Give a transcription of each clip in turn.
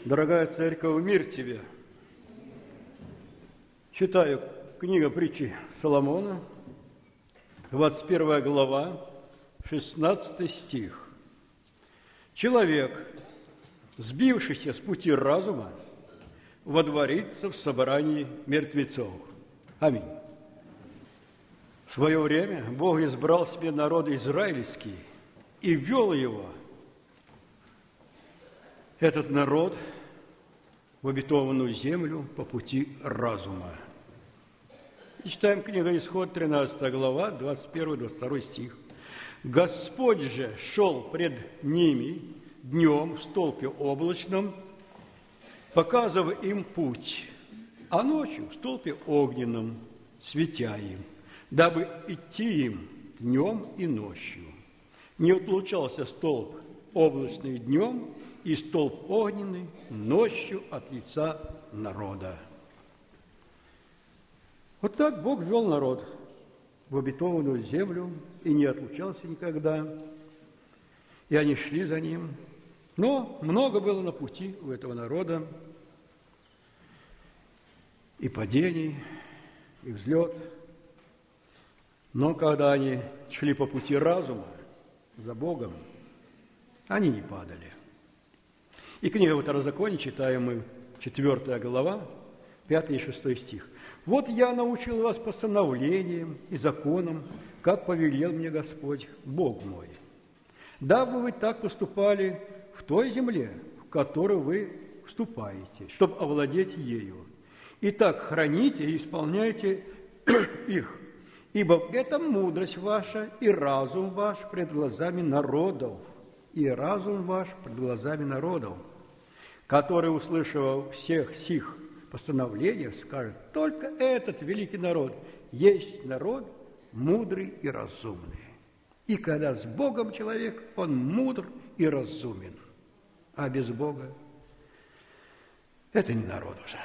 Дорогая церковь, мир тебе! Читаю книга притчи Соломона, 21 глава, 16 стих. Человек, сбившийся с пути разума, водворится в собрании мертвецов. Аминь. В свое время Бог избрал себе народ израильский и ввел его, этот народ, в обетованную землю по пути разума. И читаем книгу Исход, 13 глава, 21-22 стих. «Господь же шел пред ними днем в столпе облачном, показывая им путь, а ночью в столпе огненном, светя им, дабы идти им днем и ночью. Не отлучался столб облачный днем и столб огненный ночью от лица народа». Вот так Бог вел народ в обетованную землю и не отлучался никогда. И они шли за ним. Но много было на пути у этого народа и падений, и взлет. Но когда они шли по пути разума за Богом, они не падали. И книга Второзакония, читаем мы, 4 глава, 5 и 6 стих. «Вот я научил вас постановлениям и законам, как повелел мне Господь, Бог мой, дабы вы так поступали в той земле, в которую вы вступаете, чтобы овладеть ею. И так храните и исполняйте их, ибо в этом мудрость ваша и разум ваш пред глазами народов, и разум ваш пред глазами народов, который, услышав всех сих постановлениях, скажет: только этот великий народ есть народ мудрый и разумный. И когда с Богом человек, он мудр и разумен, а без Бога это не народ уже».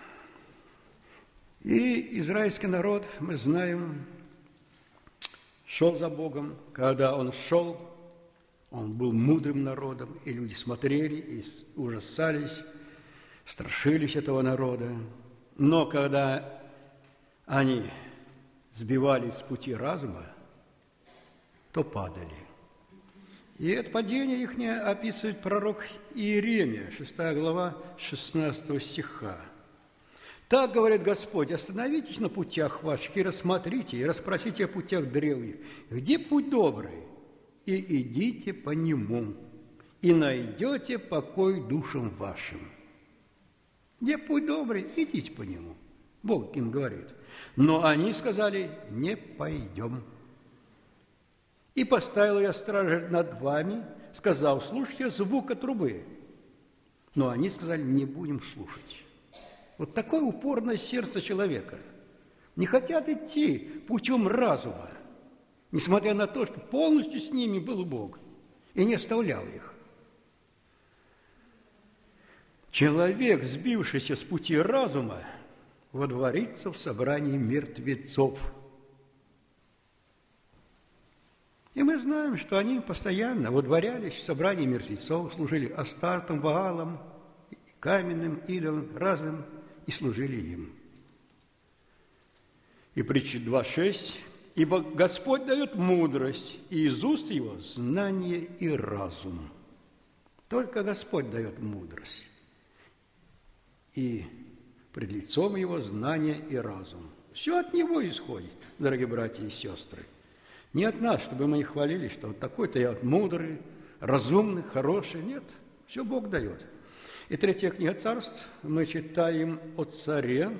И израильский народ, мы знаем, шел за Богом. Когда он шел, он был мудрым народом, и люди смотрели и ужасались, страшились этого народа. Но когда они сбивались с пути разума, то падали. И это падение их описывает пророк Иеремия, 6 глава, 16 стиха. «Так, говорит Господь, остановитесь на путях ваших и рассмотрите, и расспросите о путях древних, где путь добрый, и идите по нему, и найдете покой душам вашим». Где путь добрый, идите по нему. Бог им говорит. Но они сказали: не пойдем. «И поставил я стража над вами, сказал: слушайте звука трубы». Но они сказали: не будем слушать. Вот такое упорное сердце человека. Не хотят идти путем разума, несмотря на то, что полностью с ними был Бог и не оставлял их. Человек, сбившийся с пути разума, водворится в собрании мертвецов. И мы знаем, что они постоянно водворялись в собрании мертвецов, служили Астартам, Ваалам, каменным идолам разным, и служили им. И притча 2:6. «Ибо Господь дает мудрость, и из уст его знание и разум». Только Господь дает мудрость, и пред лицом его знание и разум. Все от него исходит, дорогие братья и сестры. Не от нас, чтобы мы не хвалились, что вот такой-то я вот мудрый, разумный, хороший. Нет, все Бог дает. И 3 книга Царств, мы читаем о царе.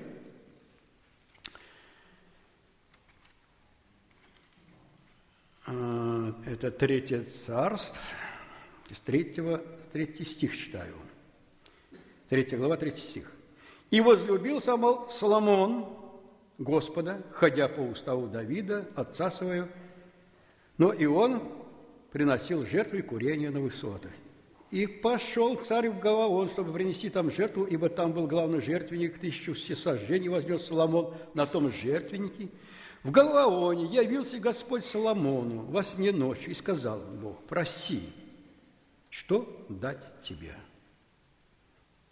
Это 3 Царств, из 3 стих читаю. 3 глава, 3 стих. «И возлюбил Соломон Господа, ходя по уставу Давида, отца своего, но и он приносил жертву и курение на высотах. И пошел царь в Гаваон, чтобы принести там жертву, ибо там был главный жертвенник, 1000 всесожжений вознес Соломон на том жертвеннике. В Гаваоне явился Господь Соломону во сне ночью и сказал Бог: проси, что дать тебе».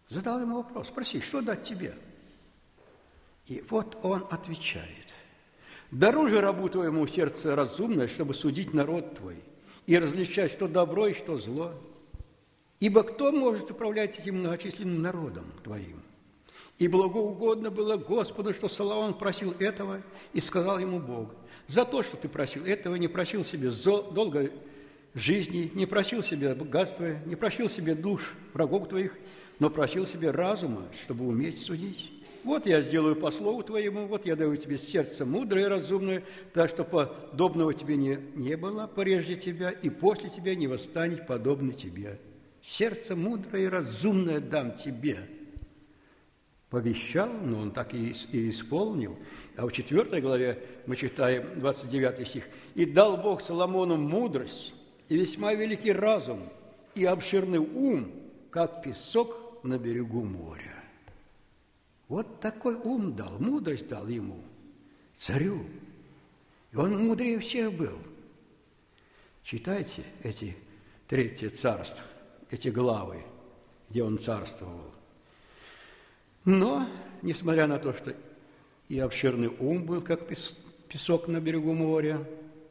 Задал ему вопрос, спроси, что дать тебе? И вот он отвечает. Даруй же рабу твоему сердце разумное, чтобы судить народ твой и различать, что добро и что зло. Ибо кто может управлять этим многочисленным народом твоим? И благоугодно было Господу, что Соломон просил этого, и сказал ему Бог: за то, что ты просил этого, не просил себе долгой жизни, не просил себе богатства, не просил себе душ врагов твоих, но просил себе разума, чтобы уметь судить. Вот я сделаю по слову твоему, вот я даю тебе сердце мудрое и разумное, так что подобного тебе не было прежде тебя, и после тебя не восстанет подобный тебе. Сердце мудрое и разумное дам тебе. Пообещал, но он так и исполнил. А в 4 главе мы читаем 29 стих. «И дал Бог Соломону мудрость, и весьма великий разум, и обширный ум, как песок на берегу моря». Вот такой ум дал, мудрость дал ему, царю. И он мудрее всех был. Читайте эти 3 царства, эти главы, где он царствовал. Но, несмотря на то, что и обширный ум был, как песок на берегу моря,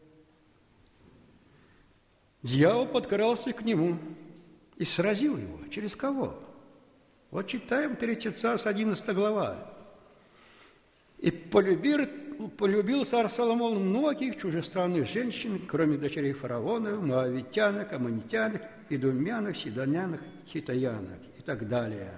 дьявол подкрался к нему и сразил его. Через кого? Вот читаем 3 царств, 11 глава. «И полюбил царь Соломон многих чужестранных женщин, кроме дочерей фараонов, моавитянок, аммонитянок, идумянок, сидонянок, хитаянок» и так далее.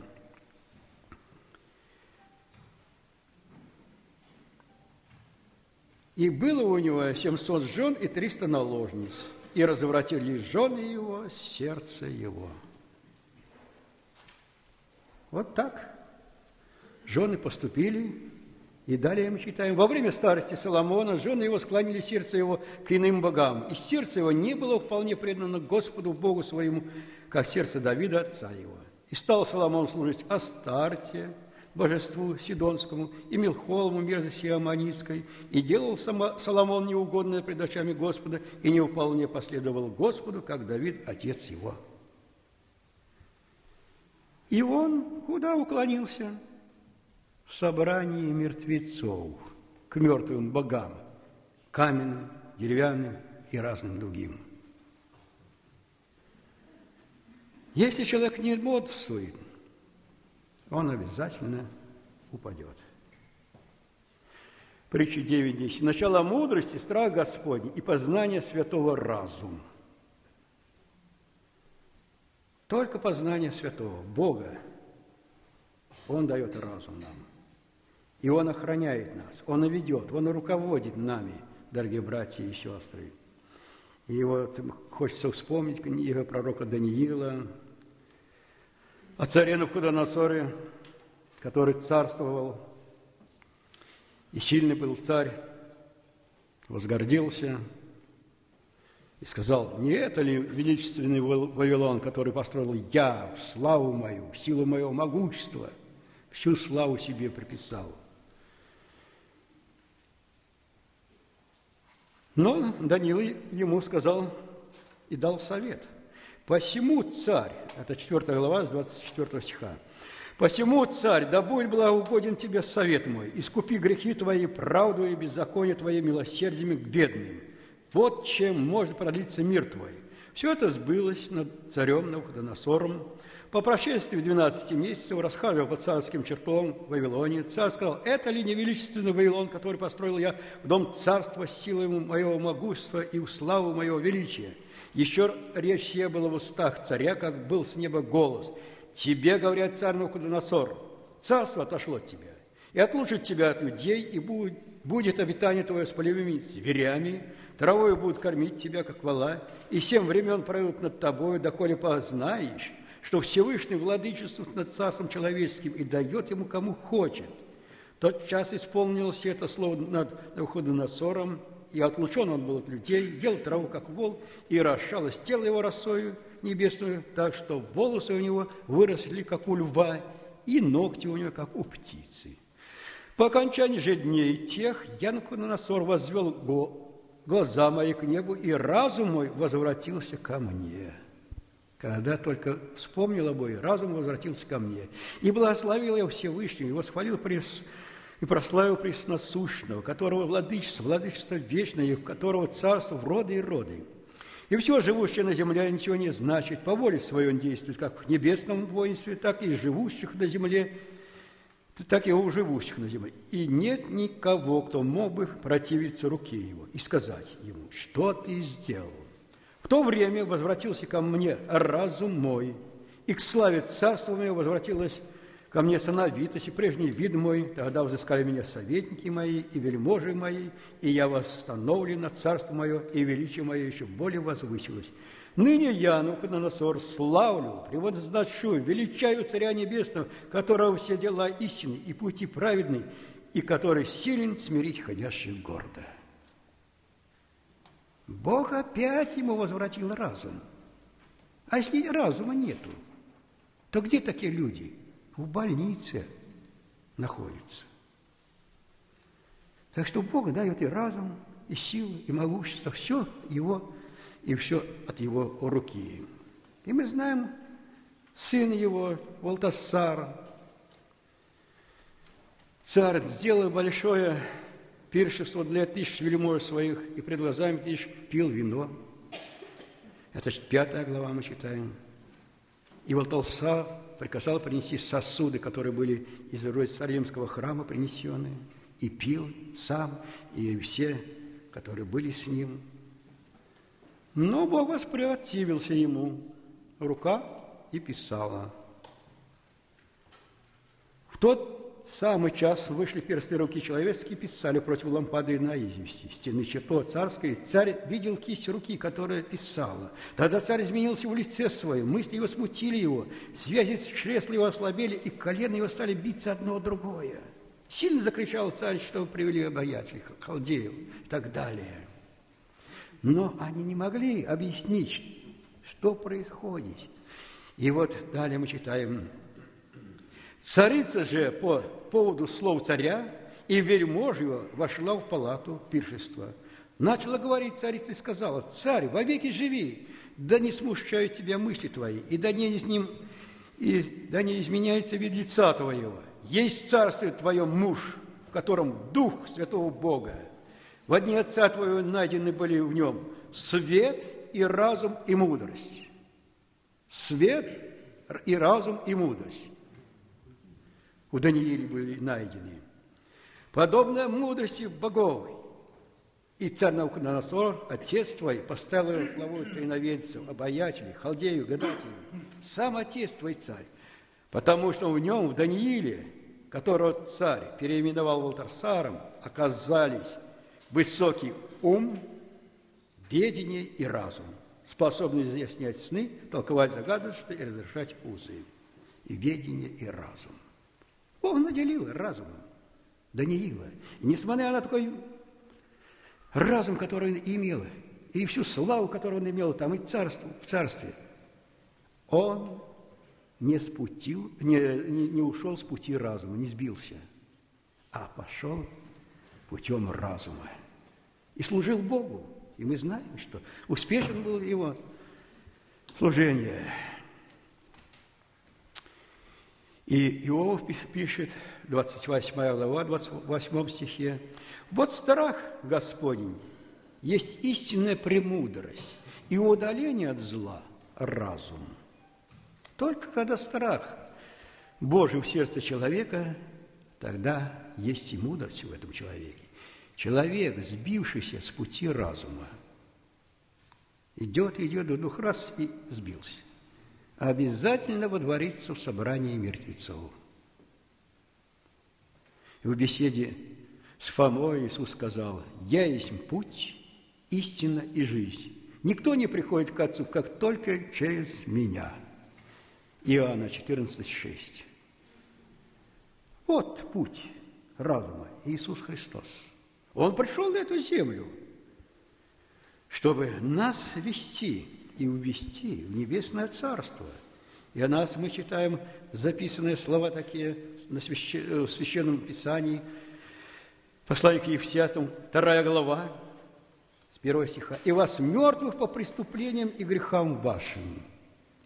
«И было у него 700 жен и 300 наложниц, и развратили жены его сердце его». Вот так жены поступили, и далее мы читаем. «Во время старости Соломона жены его склонили сердце его к иным богам, и сердце его не было вполне предано Господу Богу своему, как сердце Давида, отца его. И стал Соломон служить Астарте, божеству Сидонскому, и Милхолму, мерзости Аммонитской, и делал Соломон неугодное пред очами Господа, и не вполне последовал Господу, как Давид, отец его». И он куда уклонился? В собрании мертвецов, к мертвым богам, каменным, деревянным и разным другим. Если человек не бодрствует, он обязательно упадет. Притча 9:10. «Начало мудрости – страх Господень, и познание святого разум». Только познание святого, Бога, Он дает разум нам. И Он охраняет нас, Он ведет, Он руководит нами, дорогие братья и сестры. И вот хочется вспомнить книгу пророка Даниила о царе Навуходоносоре, который царствовал, и сильный был царь, возгордился, и сказал: не это ли величественный Вавилон, который построил я, в славу мою, в силу моего могущества, всю славу себе приписал. Но Даниил ему сказал и дал совет. «Посему, царь», это 4 глава, с 24 стиха, «посему, царь, да будет благоугоден тебе совет мой, искупи грехи твои, правду и беззаконие твои милосердием к бедным. Вот чем может продлиться мир твой». Все это сбылось над царем Навуходоносором. По прошествии 12 месяцев, расхаживая по царским чертогам в Вавилоне, царь сказал: «Это ли не величественный Вавилон, который построил я в дом царства с силой моего могущества и в славу моего величия? Еще речь сия была в устах царя, как был с неба голос: тебе, говорят, царь Навуходоносор, царство отошло от тебя, и отлучит тебя от людей, и будет обитание твое с полевыми зверями, травою будут кормить тебя, как вола, и 7 времен пройдут над тобою, доколе познаешь, что Всевышний владычествует над царством человеческим и дает ему, кому хочет. Тот час исполнилось это слово над Навуходоносором, и отлучен он был от людей, ел траву, как вол, и расшалось тело его росою небесную, так что волосы у него выросли, как у льва, и ногти у него, как у птицы. По окончании же дней тех я, Навуходоносор, возвел глаза мои к небу, и разум мой возвратился ко мне». Когда только вспомнил обои, разум возвратился ко мне. И благословил я Всевышнего, и восхвалил и прославил Пресносущного, которого владычество вечное, и у которого царство в роды и роды. И все живущее на земле ничего не значит, по воле своей он действует, как в небесном воинстве, так и живущих на земле, так и у живущих на земле. И нет никого, кто мог бы противиться руке его и сказать ему, что ты сделал. В то время возвратился ко мне разум мой, и к славе царства моего возвратилась ко мне сановитость и прежний вид мой. Тогда взыскали меня советники мои и вельможи мои, и я восстановлен на царство мое, и величие мое еще более возвысилось. Ныне я, Навуходоносор, славлю, превозносчу, величаю Царя Небесного, которого все дела истинны и пути праведны, и который силен смирить ходящих гордо. Бог опять ему возвратил разум. А если разума нету, то где такие люди? В больнице находятся. Так что Бог дает и разум, и силу, и могущество, все его, и все от его руки. И мы знаем, сын его, Валтасар, царь, сделал большое пиршество для 1000 вельмож своих, и пред глазами 1000 пил вино. Это 5 глава мы читаем. И Валтасар приказал принести сосуды, которые были из Иерусалимского храма принесены, и пил сам, и все, которые были с ним. Но Бог воспротивился ему, рука и писала. В тот самый час вышли персты руки человеческие, писали против лампады на извести, стены чертога царской. Царь видел кисть руки, которая писала. Тогда царь изменился в лице своем, мысли его смутили его, связи с чресла его ослабели, и колено его стали биться одно о другое. Сильно закричал царь, что привели обаятелей, халдеев и так далее. Но они не могли объяснить, что происходит. И вот далее мы читаем. Царица же по поводу слов царя и вельмож его вошла в палату пиршества. Начала говорить царица и сказала: «Царь, вовеки живи, да не смущают тебя мысли твои, и да не изменяется вид лица твоего. Есть в царстве твоем муж, в котором Дух Святого Бога. В дни отца твоего найдены были в нем свет и разум и мудрость». Свет и разум и мудрость у Даниила были найдены. Подобно мудрости боговой. И царь Навуходоносор, отец твой, поставил его главой тайноведцев, обаятелей, халдеев, гадателей. Сам отец твой царь. Потому что в нем, в Данииле, которого царь переименовал Валтасаром, оказались высокий ум, ведение и разум, способны изъяснять сны, толковать загадочно и разрешать узы. И ведение, и разум. Бог наделил разумом Даниила. И несмотря на такой разум, который он имел, и всю славу, которую он имел там, и в царстве, он не ушел с пути разума, не сбился, а пошел путем разума. И служил Богу. И мы знаем, что успешен был его служение. И Иов пишет, 28 глава, 28 стихе: «Вот страх Господень есть истинная премудрость, и удаление от зла – разум». Только когда страх Божий в сердце человека, тогда есть и мудрость в этом человеке. Человек, сбившийся с пути разума, идет, вдруг раз и сбился. Обязательно водворится в собрании мертвецов. И в беседе с Фомой Иисус сказал: «Я есть путь, истина и жизнь. Никто не приходит к Отцу, как только через Меня». Иоанна 14,6. Вот путь разума, Иисус Христос. Он пришел на эту землю, чтобы нас вести и увести в небесное царство. И о нас мы читаем записанные слова такие в Священном Писании, послание к Ефесянам, 2 глава, с 1 стиха. «И вас, мертвых по преступлениям и грехам вашим,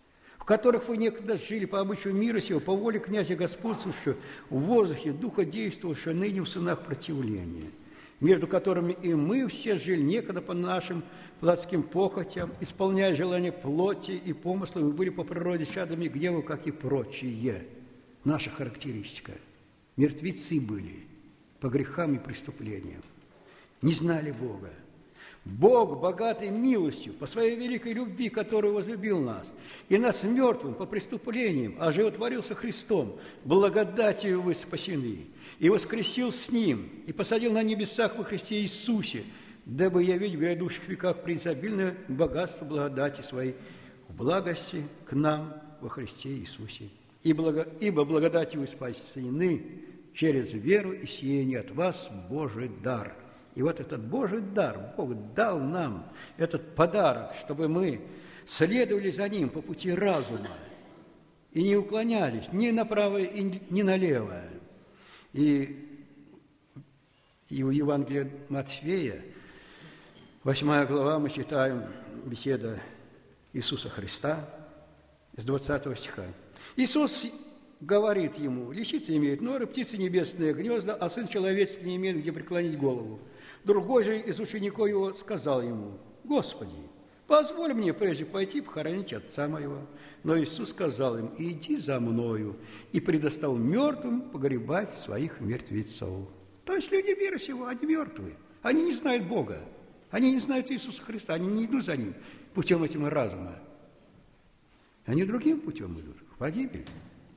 в которых вы некогда жили по обычаю мира сего, по воле князя господствующего, в воздухе, духа действовавшего ныне в сынах противления, между которыми и мы все жили некогда по нашим плотским похотям, исполняя желания плоти и помыслов, и были по природе чадами гнева, как и прочие. Наша характеристика. Мертвецы были по грехам и преступлениям, не знали Бога. Бог, богатый милостью, по своей великой любви, которую возлюбил нас, и нас мертвым по преступлениям, оживотворился Христом, благодатью вы спасены, и воскресил с Ним, и посадил на небесах во Христе Иисусе, дабы явить в грядущих веках преизобильное богатство благодати Своей в благости к нам во Христе Иисусе. Ибо благодатью вы спасены через веру, и сие не от вас Божий дар». И вот этот Божий дар, Бог дал нам этот подарок, чтобы мы следовали за Ним по пути разума и не уклонялись ни направо, ни налево. И в Евангелии Матфея, 8 глава, мы читаем беседа Иисуса Христа с 20 стиха. Иисус говорит ему: «Лисицы имеют норы, птицы небесные гнезда, а Сын Человеческий не имеет где преклонить голову». Другой же из учеников его сказал ему: «Господи, позволь мне прежде пойти похоронить отца моего». Но Иисус сказал им: «Иди за мною», и предоставил мертвым погребать своих мертвецов. То есть люди мира сего, они мертвые, они не знают Бога, они не знают Иисуса Христа, они не идут за Ним путем этим разума. Они другим путем идут, в погибель.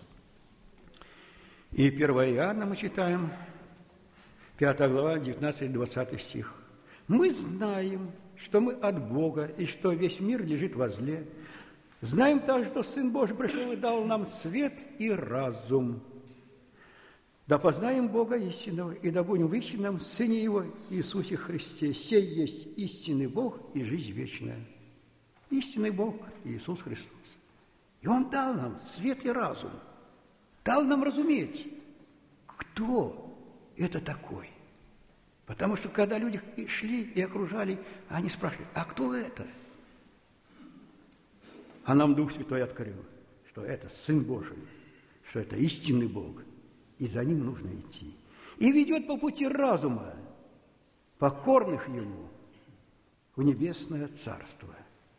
И 1 Иоанна мы читаем, 5 глава, 19-20 стих. «Мы знаем, что мы от Бога, и что весь мир лежит во зле. Знаем также, что Сын Божий пришел и дал нам свет и разум. Да познаем Бога истинного, и да будем в истинном Сыне Его, Иисусе Христе. Сей есть истинный Бог и жизнь вечная». Истинный Бог Иисус Христос. И Он дал нам свет и разум, дал нам разуметь, кто это такой. Потому что когда люди шли и окружали, они спрашивали: а кто это? А нам Дух Святой открыл, что это Сын Божий, что это истинный Бог, и за Ним нужно идти. И ведет по пути разума покорных Ему в небесное Царство.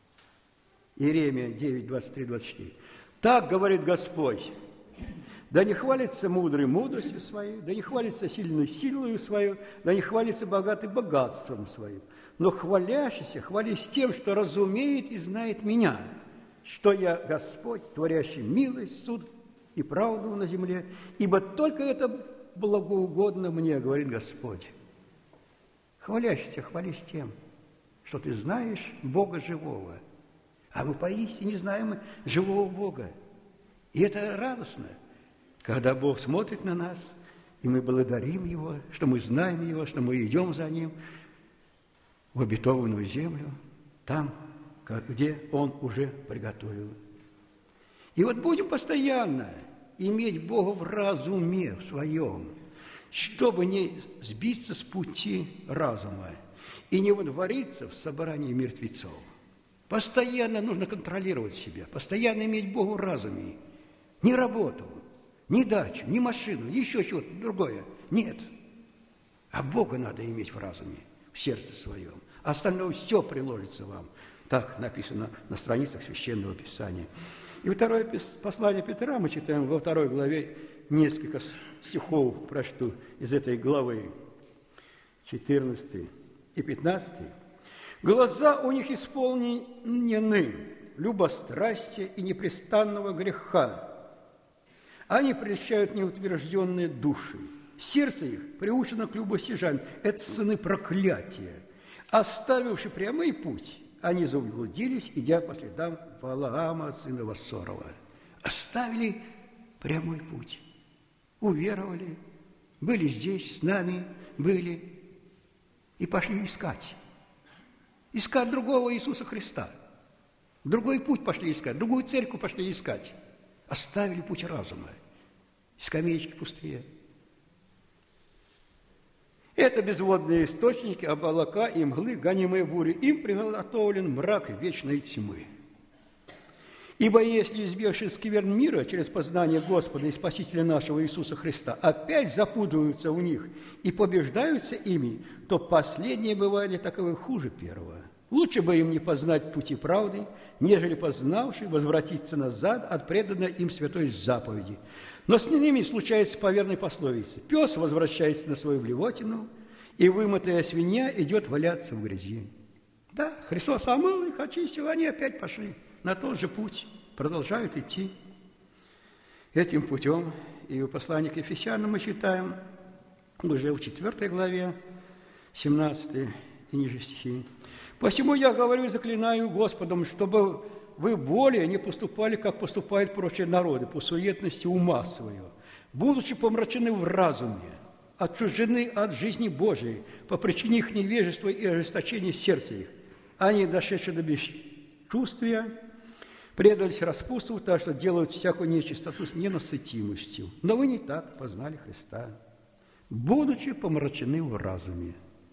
Иеремия 9, 23, 24. «Так говорит Господь: да не хвалится мудрый мудростью своей, да не хвалится сильной силою своей, да не хвалится богатый богатством своим, но хвалящийся хвались тем, что разумеет и знает Меня, что я Господь, творящий милость, суд и правду на земле, ибо только это благоугодно мне, говорит Господь». Хвалящийся хвались тем, что ты знаешь Бога живого, а мы поистине знаем живого Бога. И это радостно, когда Бог смотрит на нас, и мы благодарим Его, что мы знаем Его, что мы идем за Ним в обетованную землю, там, где Он уже приготовил. И вот будем постоянно иметь Бога в разуме в своем, чтобы не сбиться с пути разума и не водвориться в собрании мертвецов. Постоянно нужно контролировать себя, постоянно иметь Бога в разуме. Не работу, ни дачу, ни машину, еще чего-то другое. Нет. А Бога надо иметь в разуме, в сердце своем. Остальное все приложится вам. Так написано на страницах Священного Писания. И второе послание Петра мы читаем во 2 главе, несколько стихов прочту из этой главы, 14 и 15. «Глаза у них исполнены любострастия и непрестанного греха. Они прельщают неутвержденные души. Сердце их приучено к любостяжанию. Это сыны проклятия. Оставивши прямой путь, они заблудились, идя по следам Валаама, сына Вассорова». Оставили прямой путь, уверовали, были здесь, с нами, были, и пошли искать. Искать другого Иисуса Христа. Другой путь пошли искать, другую церковь пошли искать. Оставили путь разума. Скамеечки пустые. Это безводные источники, облака и мглы, гонимые бури. Им приготовлен мрак вечной тьмы. Ибо если, избегши скверн мира через познание Господа и Спасителя нашего Иисуса Христа, опять запутываются у них и побеждаются ими, то последнее бывает для таковых хуже первого. Лучше бы им не познать пути правды, нежели познавши возвратиться назад от преданной им святой заповеди. Но с ними случается по верной пословице: пес возвращается на свою блевотину, и вымытая свинья идет валяться в грязи. Да, Христос омыл их, очистил, они опять пошли на тот же путь, продолжают идти этим путем. И в послании к Ефесянам мы читаем уже в 4 главе, 17 и ниже стихи. «Посему я говорю и заклинаю Господом, чтобы вы более не поступали, как поступают прочие народы, по суетности ума своего, будучи помрачены в разуме, отчуждены от жизни Божией по причине их невежества и ожесточения сердца их. Они, дошедшие до бесчувствия, предались распутству, так что делают всякую нечистоту с ненасытимостью. Но вы не так познали Христа, будучи помрачены в разуме».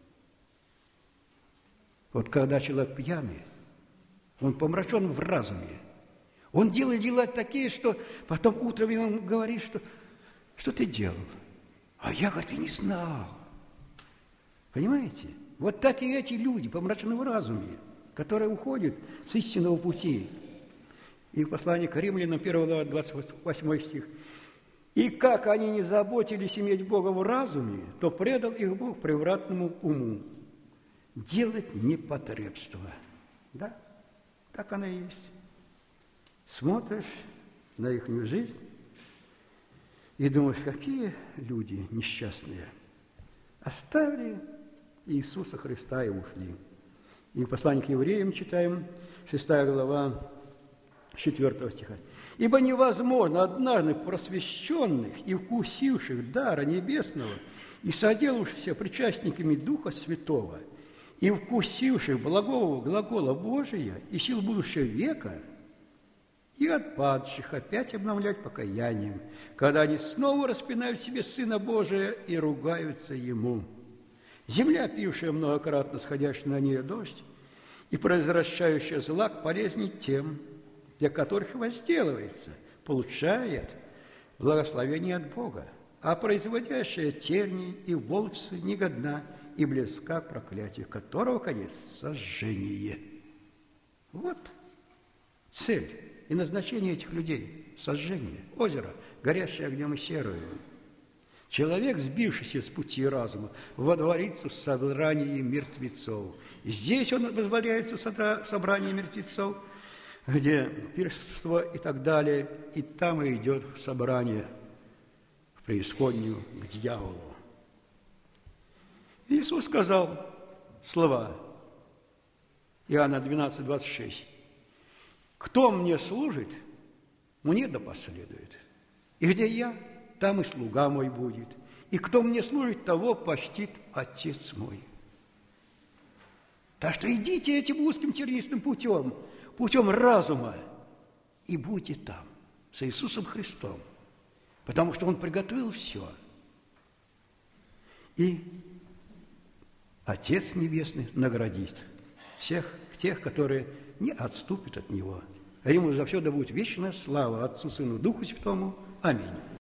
Вот когда человек пьяный, он помрачен в разуме. Он делает дела такие, что потом утром ему говорит, что ты делал? А я, говорит, и не знал. Понимаете? Вот так и эти люди, помрачены в разуме, которые уходят с истинного пути. И в послании к Римлянам, 1 глава, 28 стих. «И как они не заботились иметь Бога в разуме, то предал их Бог превратному уму, делать непотребство». Да, так оно и есть. Смотришь на их жизнь и думаешь, какие люди несчастные. Оставили Иисуса Христа и ушли. И в послании к евреям читаем, 6 глава, 4 стиха. «Ибо невозможно однажды просвещенных и вкусивших дара небесного и соделавшихся причастниками Духа Святого, и вкусивших благого глагола Божия и сил будущего века, и отпадших опять обновлять покаянием, когда они снова распинают в себе Сына Божия и ругаются Ему. Земля, пившая многократно сходящий на нее дождь, и произвращающая злак полезней тем, для которых возделывается, получает благословение от Бога, а производящая тернии и волчцы негодна и близка к проклятию, которого конец – сожжение». Вот цель и назначение этих людей – сожжение, озеро, горящее огнем и серою. Человек, сбившийся с пути разума, водворится в собрании мертвецов. И здесь он возводяется в собрании мертвецов, где пиршество и так далее, и там и идет собрание в преисподнюю к дьяволу. Иисус сказал слова, Иоанна 12, 26. «Кто мне служит, мне да последует. И где я, там и слуга мой будет. И кто мне служит, того почтит Отец мой». Так что идите этим узким тернистым путем, путем разума, и будьте там, с Иисусом Христом, потому что Он приготовил все. И Отец Небесный наградит всех тех, которые не отступят от Него. А Ему за все да будет вечная слава Отцу, Сыну, Духу Святому. Аминь.